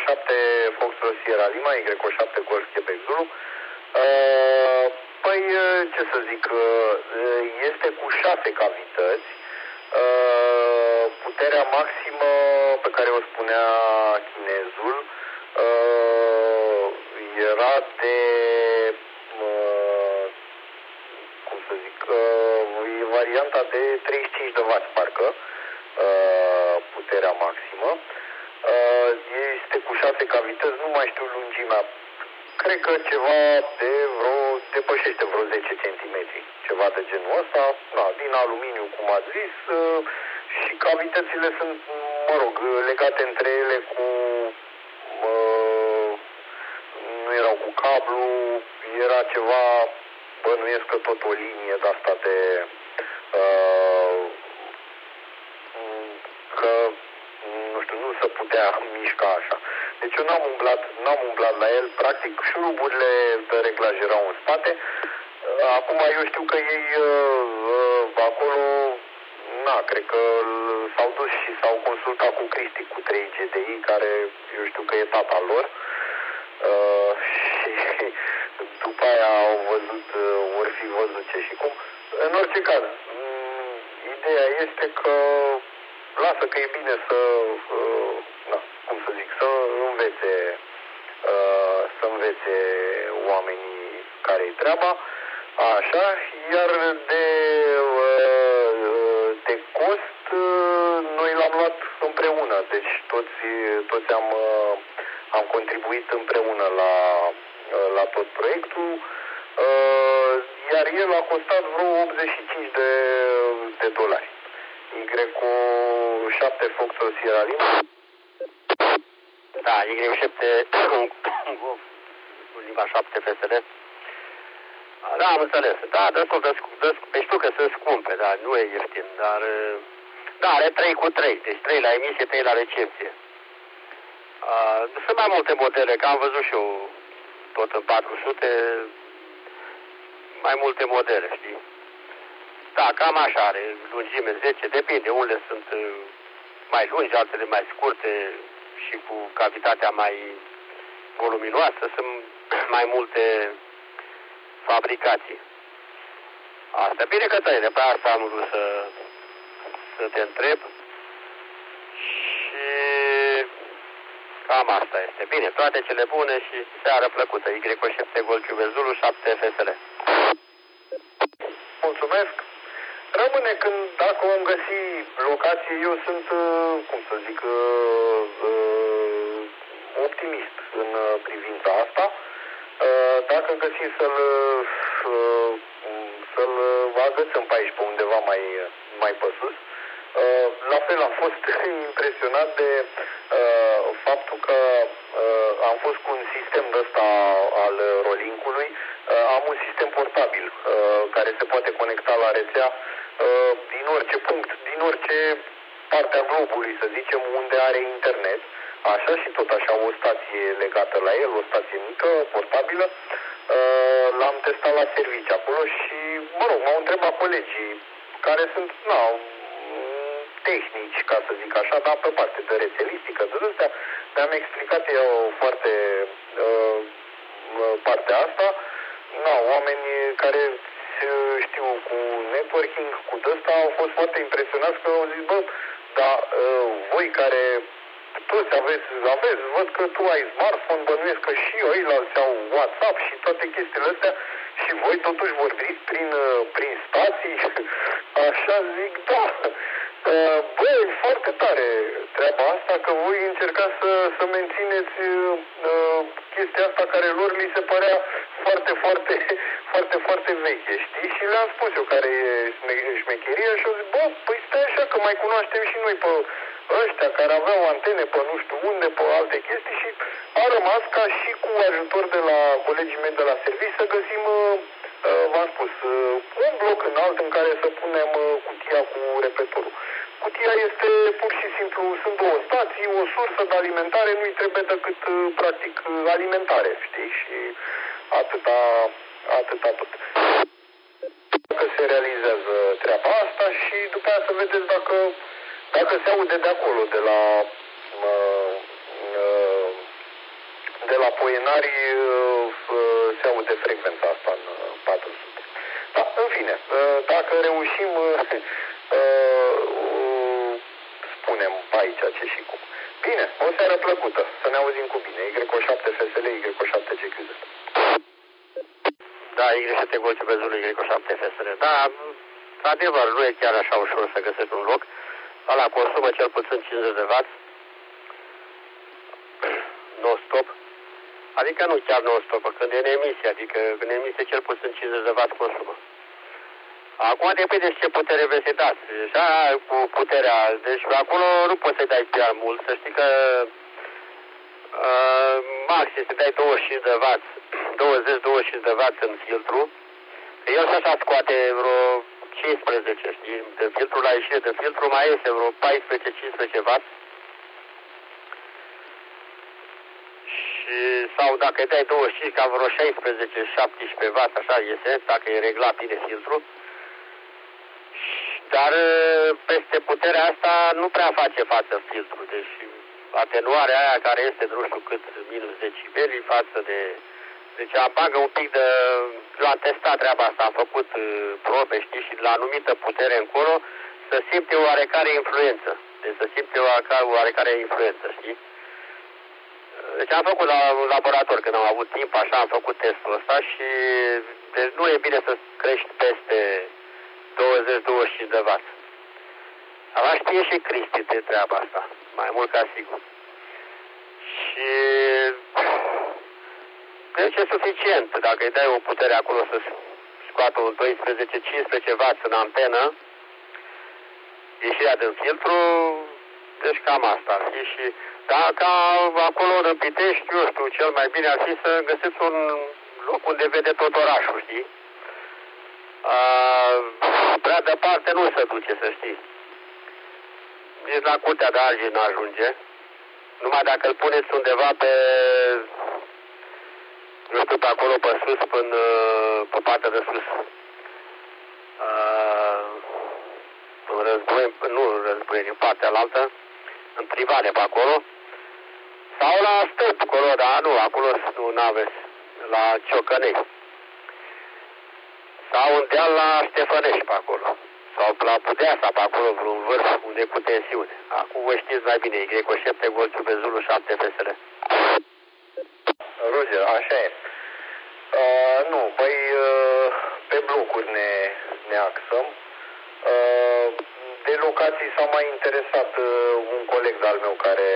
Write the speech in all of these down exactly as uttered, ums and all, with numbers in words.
șapte Foxtrot Sierra Lima, Y șapte Golf Quebec Zulu. Păi, ce să zic, este cu șase cavități. Puterea maximă pe care o spunea chinezul era de, cum să zic, varianta de treizeci și cinci de watt, parcă, puterea maximă. Este cu șase cavități, nu mai știu lungimea. Cred că ceva de vreo, depășește vreo zece centimetri, ceva de genul ăsta, na, din aluminiu, cum ați zis, și cavitățile sunt, mă rog, legate între ele cu, mă, nu erau cu cablu, era ceva, bănuiesc că tot o linie de asta de, uh, că, nu știu, nu se putea mișca așa. Deci eu n-am umblat, n-am umblat la el, practic șuruburile de reglaj erau în spate. Acum eu știu că ei uh, acolo, na, cred că s-au dus și s-au consultat cu Cristi, cu trei G D I, care eu știu că e tata lor. Uh, și după aia au văzut, uh, ori fi văzut ce și cum. În orice caz, ideea este că lasă că e bine să, uh, na, cum să zic, să învețe, uh, să învețe oamenii care-i treaba, așa, iar de, uh, de cost, uh, noi l-am luat împreună, deci toți, toți am, uh, am contribuit împreună la, uh, la tot proiectul, uh, iar el a costat vreo optzeci și cinci de, de dolari. Y șapte Foxtrot Sierra Lima. Da, Y șapte Lima șapte F S L. Da, am înțeles. Da, destul de scump. Știu că sunt scumpe, da, nu e ieftin, dar da, are trei cu trei, deci trei la emisie, trei la recepție. Uh, sunt mai multe modele, că am văzut și eu tot în patru sute, mai multe modele, știi? Da, cam așa are, lungime zece, depinde, unele sunt mai lungi, altele mai scurte și cu cavitatea mai voluminoasă, sunt mai multe fabricații. Asta, bine că tăi, de pe asta am vrut să, să te întreb și cam asta este. Bine, toate cele bune și seară plăcută. Y șapte Golf Quebec Zulu șapte F S L. Mulțumesc! Rămâne când, dacă vom găsi locație, eu sunt, cum să zic, optimist în privința asta. Dacă găsim să-l să-l agățăm pe aici, pe undeva mai, mai pe sus. La fel am fost impresionat de faptul că am fost cu un sistem de ăsta al Rolink-ului. Am un sistem portabil care se poate conecta la rețea din orice punct, din orice parte a globului, să zicem, unde are internet. Așa și tot așa o stație legată la el, o stație mică, portabilă. L-am testat la serviciu acolo și, mă rog, m-au întrebat colegii care sunt, na, tehnici, ca să zic așa, dar pe parte de rețelistică, de astea, mi-am explicat eu foarte uh, partea asta. Na, oameni care știu cu networking, cu ăsta, au fost foarte impresionați că au zis, bă, dar uh, voi care toți aveți, aveți, văd că tu ai smartphone, bănuiesc că și eu ăilalți au WhatsApp și toate chestiile astea și voi totuși vorbiți prin, prin stații, așa zic, da. Bă, e foarte tare treaba asta, că voi încercați să, să mențineți uh, chestia asta care lor li se părea foarte, foarte, foarte, foarte veche, știi? Și le-am spus eu care e șmecheria și au zis, bă, păi stai așa că mai cunoaștem și noi pe ăștia care aveau antene pe nu știu unde, pe alte chestii și a rămas ca și cu ajutor de la colegii mei de la serviciu să găsim, v-am spus, un bloc înalt în care să punem cutia cu repetorul. Cutia este pur și simplu, sunt două stații, o sursă de alimentare, nu-i trebuie decât practic alimentare, știi? Și atâta, atâta tot. Dacă se realizează treaba asta și după aia să vedeți dacă Dacă se aude de acolo, de la uh, uh, la Poienari se aude frecvența asta în patru sute. Da, în fine, dacă reușim, spunem aici ce și cum. Bine, o seară plăcută, să ne auzim cu bine. Y șapte F S L, Y șapte G Q Z. Da, Y șapte Golciu pe Zulu, Y șapte F S L. Da, adevăr, nu e chiar așa ușor să găsești un loc. Ăla consumă cel puțin cincizeci de watt. Non-stop. Adică nu chiar non-stop, când e în emisie, adică în emisie cel puțin cincizeci de watt consumă. Acum depinde și ce putere vrei să-i dați. Deci, aia, cu puterea, deci acolo nu poți să-i dai prea mult, să știi că uh, maxim să dai douăzeci și cinci de watt, douăzeci douăzeci și cinci de watt în filtru. El și așa scoate vreo cincisprezece, știi, de filtru la ieșire de filtru mai iese vreo paisprezece cincisprezece watt. Și, sau dacă îi dai douăzeci și cinci, ca vreo șaisprezece șaptesprezece watt, așa iese, dacă e reglat bine filtru. Dar peste puterea asta nu prea face față filtru, deci atenuarea aia care este nu știu cât, minus decibeli față de... Deci apagă un pic de... Eu am testat treaba asta, am făcut probe, știi, și la anumită putere încolo să simte oarecare influență. Deci să simte oarecare, oarecare influență, știi? Deci am făcut la un laborator, când am avut timp, așa am făcut testul ăsta și... Deci nu e bine să crești peste douăzeci douăzeci și cinci de watt. Ava știe și Cristi de treaba asta, mai mult ca sigur. Și deci e suficient, dacă îi dai o putere acolo să scoată un doisprezece cincisprezece watt în antenă, ieșirea din filtru, deci cam asta ar fi. Și dacă acolo în Pitești, eu știu, cel mai bine ar fi să găsiți un loc unde vede tot orașul, știi? Uh, prea departe nu se duce, să știi. Nici la Curtea de Argeș nu ajunge. Numai dacă îl puneți undeva pe, nu știu, pe acolo, pe sus, până, pe partea de sus. Uh, în război, nu în război, din partea alaltă, în private pe acolo. Sau la stâlp, acolo, dar nu, acolo nu aveți, la Ciocănei. Sau în deal la Ștefănești pe acolo. Sau la Pudeasa pe acolo, vreun vârf unde e cu tensiune. Acum vă știți mai bine, Y șapte Golciu pe Zulu șapte F S L. Roger, așa e. Uh, nu, păi uh, pe blocuri ne, ne axăm. Uh, de locații s-a mai interesat uh, un coleg de-al meu care,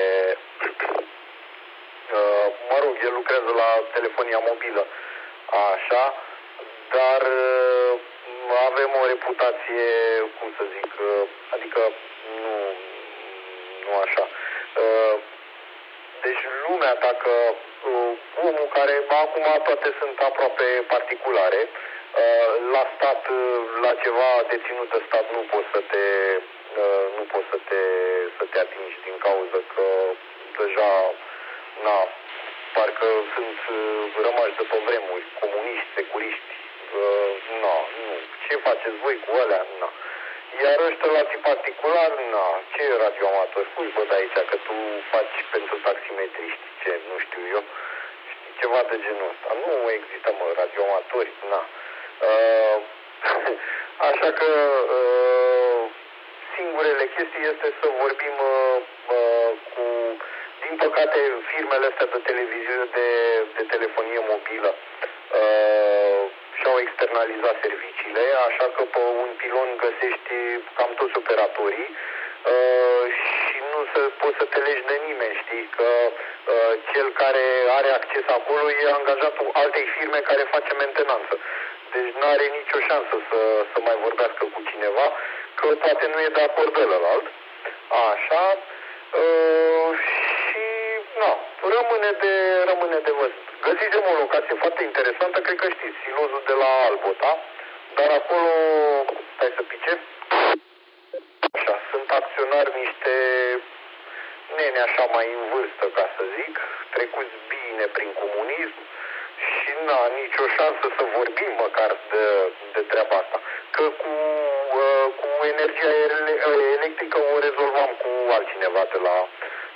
uh, mă rog, el lucrează la telefonia mobilă. Așa. Dar uh, avem o reputație, cum să zic, uh, adică nu, nu așa. Uh, deci lumea, dacă uh, omul care acum toate sunt aproape particulare, uh, la stat, uh, la ceva deținut de stat nu poți să te, uh, nu poți să te, să te atingi din cauza că deja, na, parcă sunt uh, rămași de pe vremuri, comuniști, securiști. Uh, no, nu. Ce faceți voi cu alea? No. Iar ăștia la tip particular, na, ce radioamator? Fugi bă de aici, că tu faci pentru taximetriști, ce, nu știu eu, știi, ceva de genul ăsta. Nu există, mă, radioamatori, na. Uh, așa că uh, singurele chestii este să vorbim uh, uh, cu, din păcate, firmele astea de televiziune, de, de telefonie mobilă, uh, și-au externalizat serviciile, așa că pe un pilon găsești cam toți operatorii uh, și nu se poți să te legi de nimeni, știi, că uh, cel care are acces acolo e angajatul altei firme care face mentenanță. Deci nu are nicio șansă să, să mai vorbească cu cineva, că poate nu e de acord de ălalt. Așa. Uh, și, na, rămâne de, rămâne de văzut. Găsisem o locație foarte interesantă, cred că știți, silozul de la Albota, dar acolo, stai să pice, așa, sunt acționari niște nene așa mai în vârstă, ca să zic, trecuți bine prin comunism și n-a nicio șansă să vorbim măcar de, de treaba asta. Că cu, uh, cu energia electrică o rezolvam cu altcineva de la,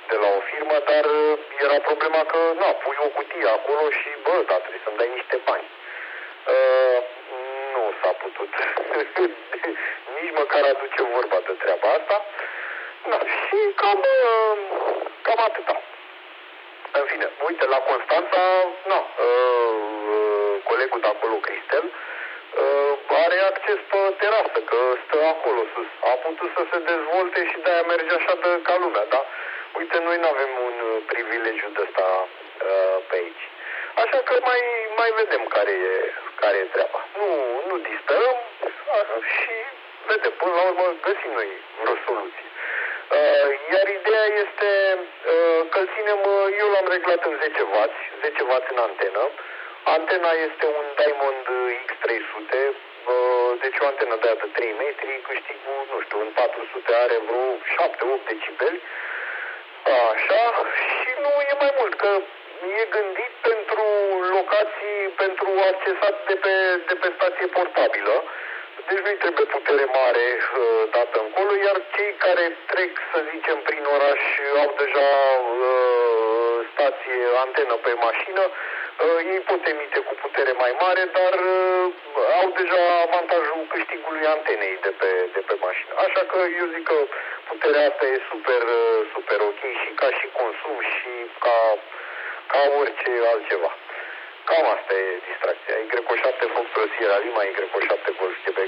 de la o firmă, dar era problema că, na, pui o cutie acolo și, bă, dar trebuie să-mi dai niște bani. Uh, nu s-a putut nici măcar aduce vorba de treaba asta. Na, și cam, uh, cam atâta. În fine, uite, la Constanța, na, uh, colegul de acolo, Cristel, uh, are acces pe terasă, că stă acolo sus. A putut să se dezvolte și de-aia merge așa de ca lumea, da? Uite, noi nu avem un privilegiu de ăsta uh, pe aici. Așa că mai, mai vedem care e, care e treaba. Nu, nu disperăm și vedem, până la urmă găsim noi vreo soluție. Uh, iar ideea este uh, că îl ținem, eu l-am reglat în zece wați, zece wați în antenă. Antena este un Diamond X trei sute, uh, deci o antenă de aia de trei metri, câștigul, nu știu, în patru sute are vreo șapte opt decibeli. Așa, și nu e mai mult, că e gândit pentru locații, pentru accesat de pe, de pe stație portabilă. Deci nu-i trebuie putere mare uh, dată încolo, iar cei care trec, să zicem, prin oraș au deja uh, stație, antenă pe mașină, uh, ei pot emite cu putere mai mare, dar uh, au deja avantajul câștigului antenei de pe, de pe mașină. Așa că eu zic că puterea asta e super, uh, super ok și ca și consum și ca, ca orice altceva. Cam asta e distracția. Y șapte Fox Sierra Lima, Y șapte Golf Quebec.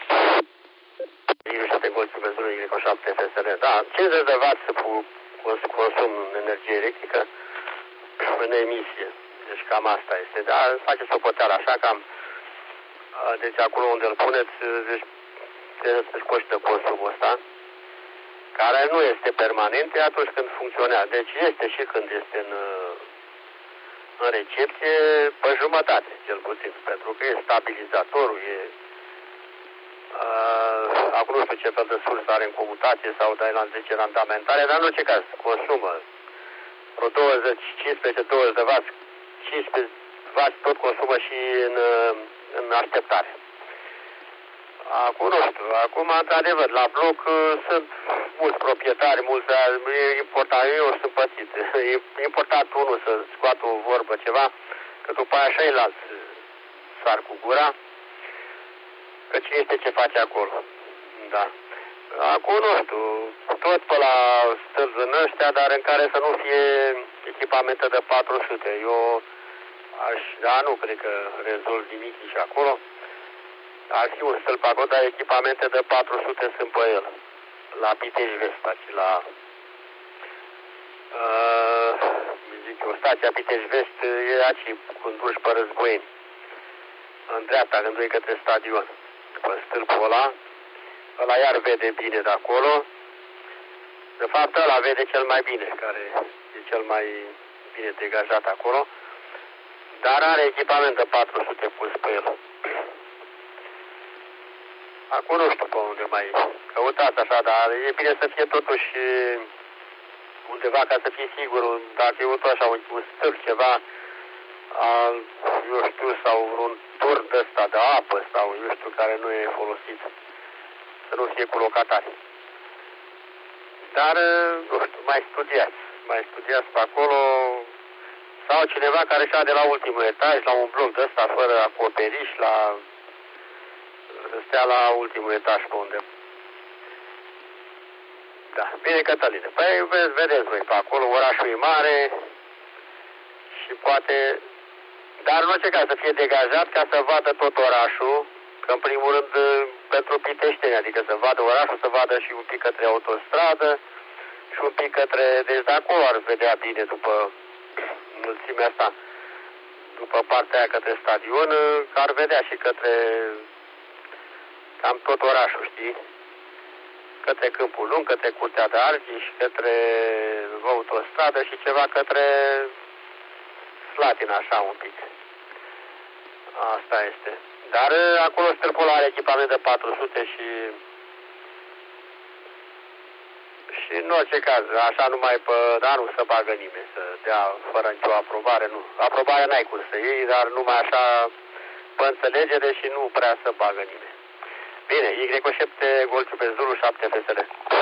Y șapte Golf Quebec, Y șapte F S R. Da, cincizeci de watt consum energie electrică în emisie. Deci cam asta este. Da, face socoteală așa, cam. Deci acolo unde îl puneți, deci trebuie să scoți de consumul ăsta, care nu este permanent atunci când funcționează. Deci este și când este în în recepție pe jumătate, cel puțin, pentru că e stabilizatorul, e uh, acum nu știu ce fel de sursă are în comutație sau de la zece randamentare, dar în orice caz consumă vreo douăzeci, cincisprezece, douăzeci de watt, cincisprezece watt tot consumă și în, în așteptare. Acum nu știu, acum într-adevăr la bloc sunt mulți proprietari, mulți, e important, eu sunt pățit, e important unul să scoată o vorbă ceva, că după aia așa îi las sar cu gura, că cine este ce face acolo, da. Acum nu știu, tot pe la stâlți în ăștia, dar în care să nu fie echipamente de patru sute, eu aș, da, nu cred că rezolv nimic și acolo. Ar fi un stâlp acolo, dar echipamente de patru sute sunt pe el. La Pitești Vest, și la uh, zic eu, stația Pitești Vest e aici când duci pe Războieni. În dreapta, când duci către stadion. Pe stâlpul ăla, ăla iar vede bine de acolo. De fapt, ăla vede cel mai bine, care e cel mai bine degajat acolo. Dar are echipament de patru sute pus pe el. Acum nu știu pe unde mai căutați așa, dar e bine să fie totuși undeva ca să fii sigur, dacă e tot așa un, un stâlp, ceva, al, eu știu, sau un turn de ăsta de apă, sau eu știu, care nu e folosit, să nu fie cu locatari. Dar, nu știu, mai studiați, mai studiați pe acolo, sau cineva care și-a de la ultimul etaj, la un bloc de ăsta, fără acoperiș, la... stea la ultimul etaj pe unde. Da, bine, Cătăline. Păi vedeți voi pe acolo, orașul e mare și poate, dar în orice caz să fie degajat ca să vadă tot orașul, că în primul rând pentru piteșteni, adică să vadă orașul, să vadă și un pic către autostradă și un pic către, deci de acolo ar vedea bine după mulțimea asta, după partea aia către stadion, că ar vedea și către cam tot orașul, știi? Către Câmpul Lung, către Curtea de Argeș, către autostradă și ceva către Slatina, așa un pic. Asta este. Dar acolo stâlpul are echipament de patru sute și și în orice caz, așa numai pe, dar nu să bagă nimeni să dea fără nicio aprobare, nu. Aprobarea n-ai cum să iei, dar numai așa pe înțelegere și nu prea să bagă nimeni. Bine, Y șapte Golf Zulu șapte F S R.